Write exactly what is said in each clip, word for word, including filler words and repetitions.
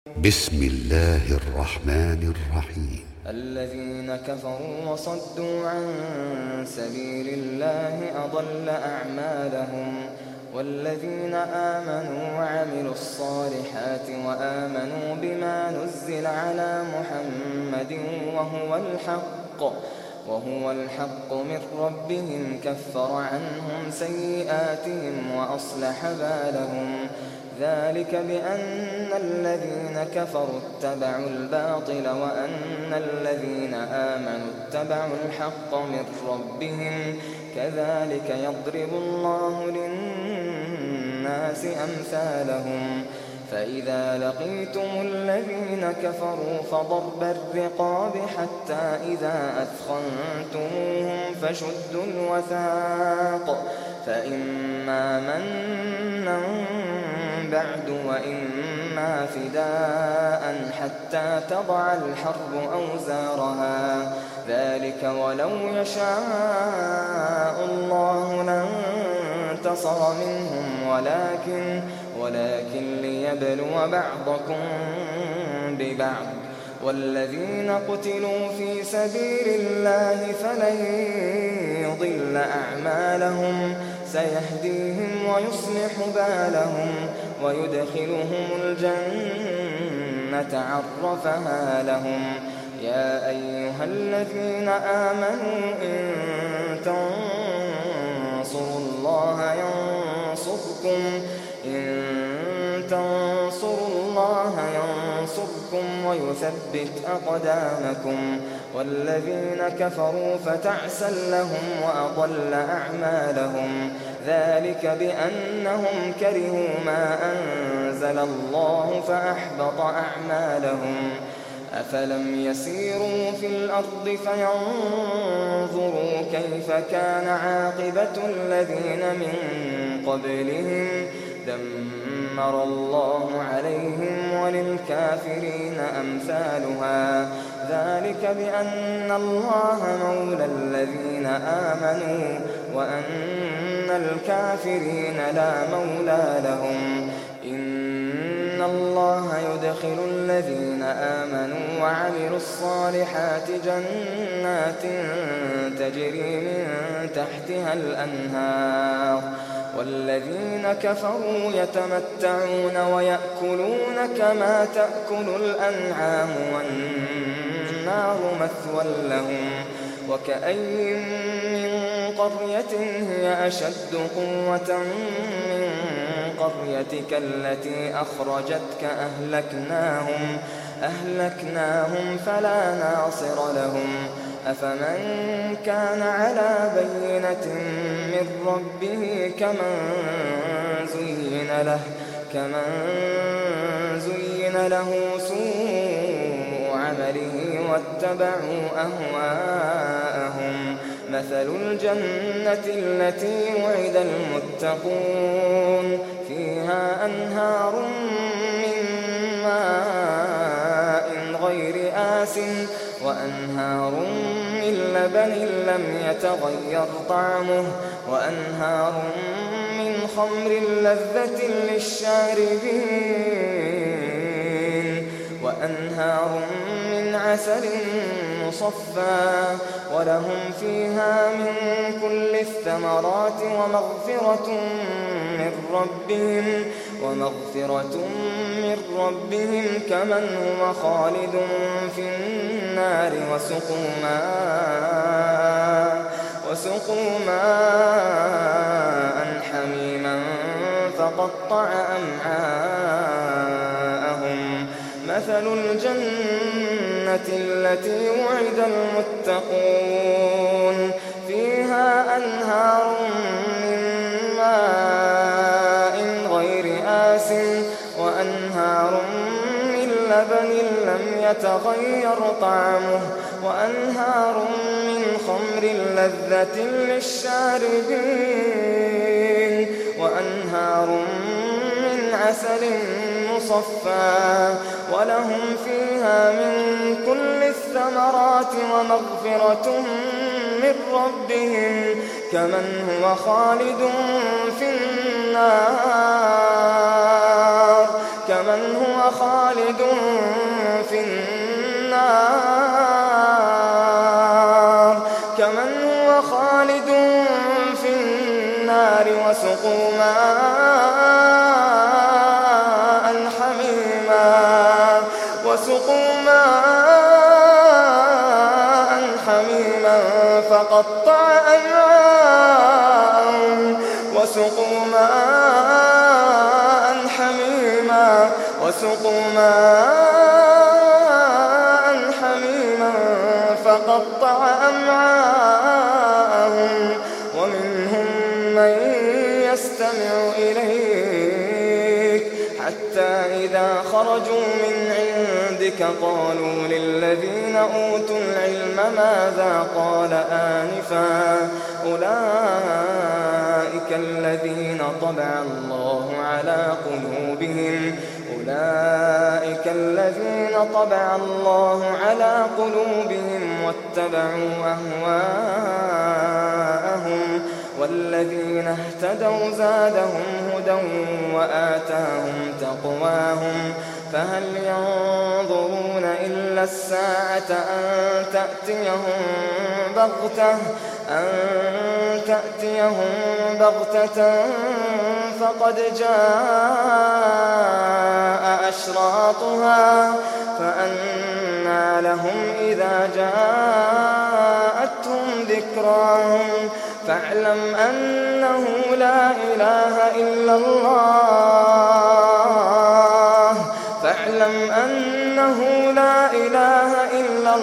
بسم الله الرحمن الرحيم. الذين كفروا وصدوا عن سبيل الله أضل أعمالهم، والذين آمنوا وعملوا الصالحات وآمنوا بما نزل على محمد وهو الحق وهو الحق من ربهم كفر عنهم سيئاتهم وأصلح بالهم. ذلك بأن الذين كفروا اتبعوا الباطل وأن الذين آمنوا اتبعوا الحق من ربهم، كذلك يضرب الله للناس أمثالهم. فإذا لقيتم الذين كفروا فضرب الرقاب حتى إذا أثخنتموهم فشدوا الوثاق، فإما منا بعد وإما فداء حتى تضع الحرب أوزارها، ذلك ولو يشاء الله لانتصر منهم ولكن ولكن ليبلو بعضكم ببعض. والذين قتلوا في سبيل الله فلن يضل أعمالهم، سيهديهم ويصلح بالهم ويدخلهم الجنة عرفها لهم. يا أيها الذين آمنوا إن تنصروا الله ينصركم إن تنصروا الله ينصركم ويثبت أقدامكم. والذين كفروا فتعسا لهم وأضل أعمالهم، ذلك بأنهم كرهوا ما أنزل الله فأحبط أعمالهم. أفلم يسيروا في الأرض فينظروا كيف كان عاقبة الذين من قبلهم، دمر الله عليهم وللكافرين أمثالها. ذلك بأن الله مولى الذين آمنوا وأن الكافرين لا مولى لهم. إن الله يدخل الذين آمنوا وعملوا الصالحات جنات تجري من تحتها الأنهار، والذين كفروا يتمتعون ويأكلون كما تأكل الأنعام والنار مثوى لهم. وكأي من قرية هي أشد قوة من قريتك التي أخرجتك أهلكناهم أهلكناهم فلا ناصر لهم. أفمن كان على بينة من ربه كمن زين له كمن زين له سوء عمله واتبعوا أهواءهم. مثل الجنة التي وعد المتقون فيها أنهار من ماء غير آسٍ وأنهار من لبن لم يتغير طعمه وأنهار من خمر لذة للشاربين وأنهار من عسل مصفى ولهم فيها من كل الثمرات ومغفرة من ربهم ومغفرة من ربهم كمن هو خالد في النار وسقوا ماء وسقوا ماء حميما فقطع أمعاءهم. مثل الجنة التي وعد المتقون فيها أنهار من ماء غير آسٍ وأنهار من لبن لم يتغير طعمه وأنهار من خمر لذة للشاربين وأنهار من عسل مصفى ولهم فيها من كل الثمرات ومغفرة من ربهم كمن هو خالد في النار كمن هو هو خالد في النار كمن هو خالد في النار وسقوا ماء حميما وسقوا ماء حميما فقطع أمعاءهم وسقوا ماء حميما وسقوا ماء حميما فقطع أمعاءهم ومنهم من يستمع إليك حتى إذا خرجوا من عندك قالوا للذين أوتوا العلم ماذا قال آنفا أولئك الذين طبع الله على قلوبهم أولئك الذين طبع الله على قلوبهم واتبعوا أهواءهم والذين اهتدوا زادهم هدى وآتاهم تقواهم فهل ينظرون إلا الساعة أن تأتيهم بغتة أن تأتيهم بغتة فقد جاء أشراطها فأنى لهم إذا جاءتهم ذكراهم فاعلم أنه لا إله إلا الله فاعلم أنه لا إله إلا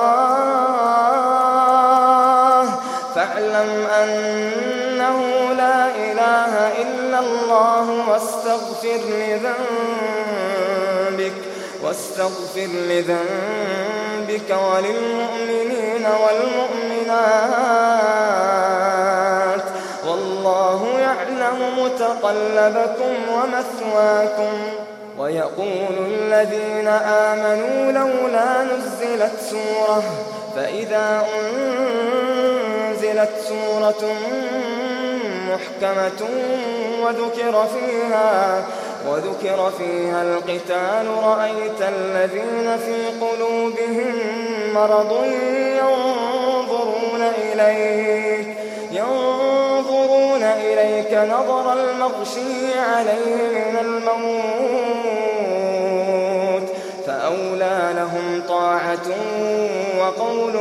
الله فاعلم أنه لا إله إلا الله واستغفر لذنبك واستغفر لذنبك وللمؤمنين والمؤمنات والله يعلم متقلبكم ومثواكم ويقول الذين آمنوا لولا نزلت سورة فإذا أنزلت سورة محكمة وذكر فيها وذكر فيها القتال رأيت الذين في قلوبهم مرض ينظرون إليك ينظرون إليك نظر المغشي عليه من الموت فأولى لهم طاعة وقول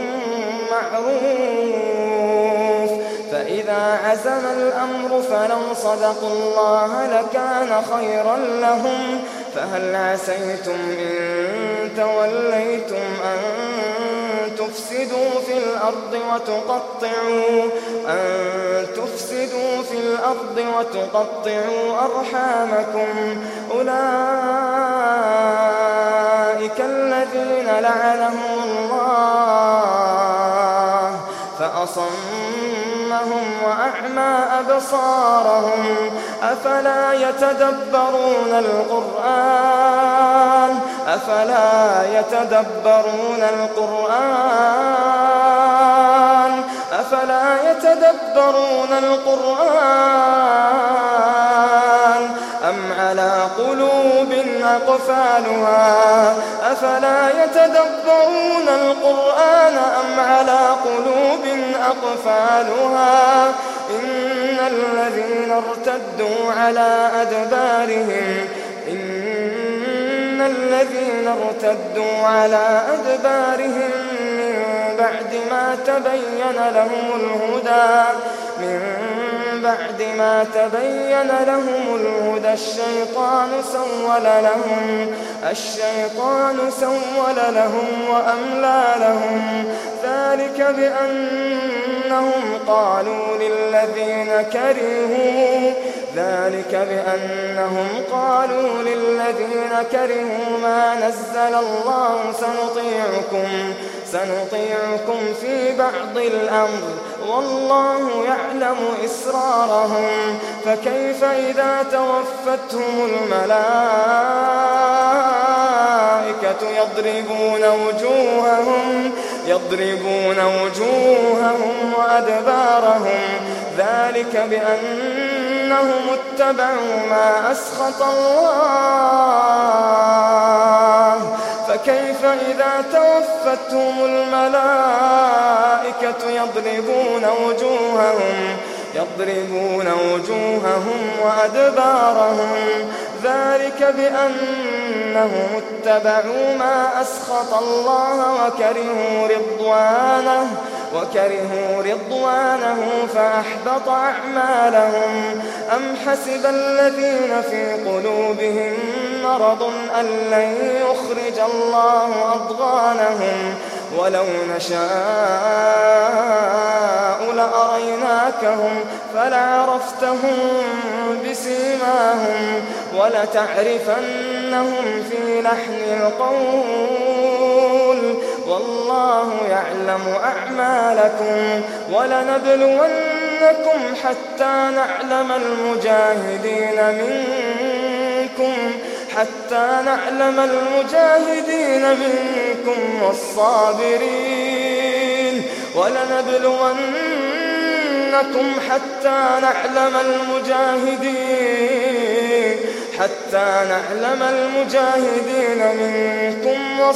معروف فإذا عزم الأمر فلو صدقوا الله لكان خيرا لهم فهل عسيتم إن توليتم أن تفسدوا في الأرض وتقطعوا أن تفسدوا في الأرض وتقطعوا أرحامكم أولئك الذين لعنهم الله فأصمهم وأعمى أبصارهم أفلا يتدبرون القرآن أفلا يتدبرون القرآن أفلا يتدبرون القرآن أم على قلوب أقفالها أفلا يتدبرون القرآن أم على قلوب أقفالها إن الذين ارتدوا على أدبارهم إن الذين ارتدوا على أدبارهم من بعد ما تبين لهم الهدى من بعد ما تبين لهم الهدى الشيطان سول لهم الشيطان سول لهم وأملى لهم ذلك بأنهم قالوا للذين كرهوا ذلك بأنهم قالوا للذين كرهوا ما نزل الله سنطيعكم سنطيعكم في بعض الأمر والله يعلم إسرارهم فكيف إذا توفتهم الملائكة يضربون وجوههم يضربون وجوههم وأدبارهم ذلك بأن بأنهم اتبعوا ما أسخط الله فكيف إذا توفتهم الملائكة يضربون وجوههم يضربون وجوههم وأدبارهم ذلك بأنهم اتبعوا ما أسخط الله وكرهوا رضوانه وكرهوا رضوانه فأحبط أعمالهم أم حسب الذين في قلوبهم مرض أن لن يخرج الله أضغانهم ولو نشاء لأريناكهم فلعرفتهم بسيماهم ولتعرفنهم في لحن القول والله يعلم أعمالكم ولنبلونكم حتى نعلم المجاهدين منكم حتى نعلم المجاهدين منكم والصابرين ولنبلونكم حتى نعلم المجاهدين حتى نعلم المجاهدين منكم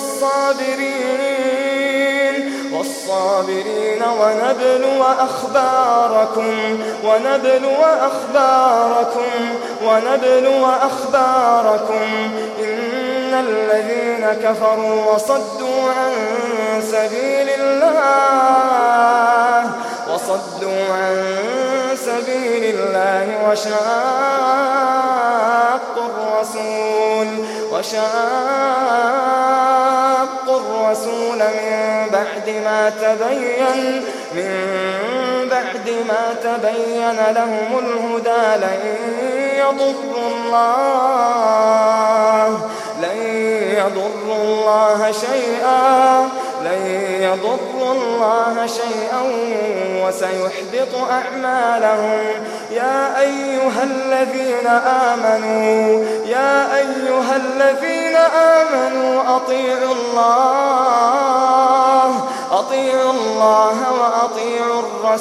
والصابرين والصابرين ونبلو أخباركم ونبلو أخباركم ونبلو أخباركم إن الذين كفروا وصدوا عن سبيل الله وصدوا عن سبيل الله وشاقوا الرسول وشاقوا الرسول من بعد ما تبين من بعد ما تبين لهم الهدى لن يضروا الله لن يضروا الله شيئا لن يضروا الله شيئا وسيحبط أعمالهم يا أيها الذين آمنوا يا أيها الذين آمنوا أطيعوا الله أطيعوا الله وأطيعوا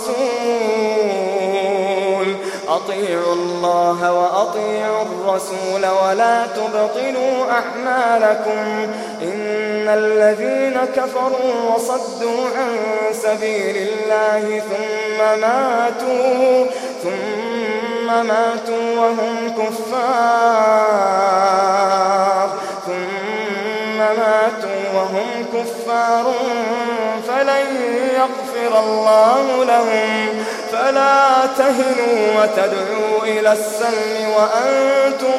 الرسول أطيعوا الله وأطيعوا الرسول ولا تبطلوا أعمالكم إن الذين كفروا وصدوا عن سبيل الله ثم ماتوا ثم ماتوا وهم كفار ثم ماتوا وهم كفار فلن يغفر الله لهم فلا تهنوا وتدعوا إلى السلم وأنتم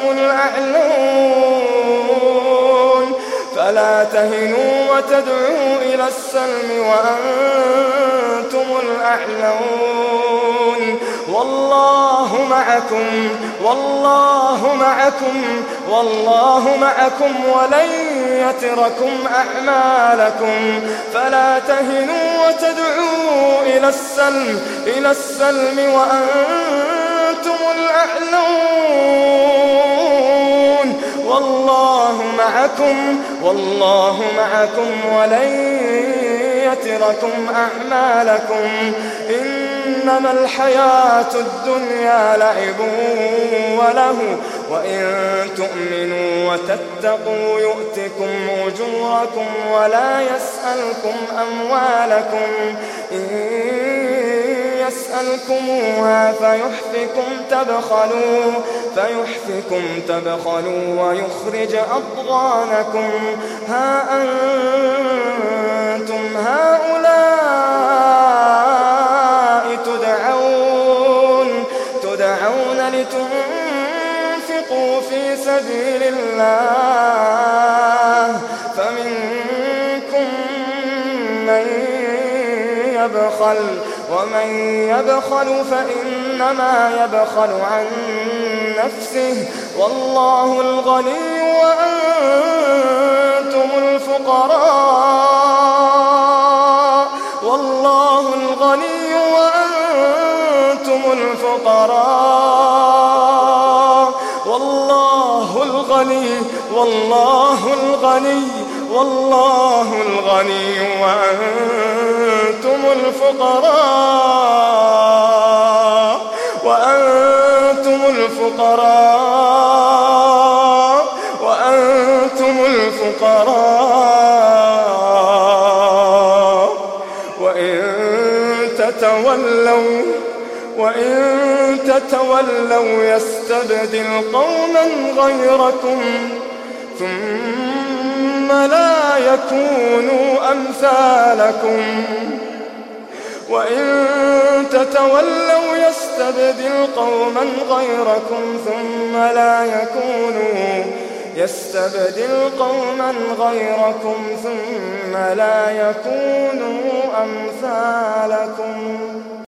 الأعلون فلا تهنوا وتدعوا إلى السلم وأنتم الأعلون والله معكم والله معكم والله معكم ولن يتركم أعمالكم فلا تهنوا وتدعوا إلى السلم إلى السلم وأنتم الأعلون والله معكم والله معكم ولن يتركم أعمالكم إنما الحياة الدنيا لعب وله وإن تؤمنوا وتتقوا يؤتكم أجوركم ولا يسألكم أموالكم إن يسألكموها فيحفكم تبخلوا فيحفكم تبخلوا ويخرج أضغانكم ها أنتم هؤلاء تدعون تدعون لتنفقوا في سبيل الله فمنكم من يبخل ومن يبخل فإنما يبخل عن نفسه والله الغني وأنتم الفقراء والله الغني وأنتم الفقراء والله الغني والله الغني والله الغني وأنتم الفقراء وأنتم الفقراء وأنتم الفقراء وإن تتولوا وإن تتولوا يستبدل قوما غيركم ثم لا يكونوا أمثالكم وإن تتولوا يستبدل قوما غيركم ثم لا يكونوا يستبدل قوما غيركم ثم لا يكونوا أمثالكم.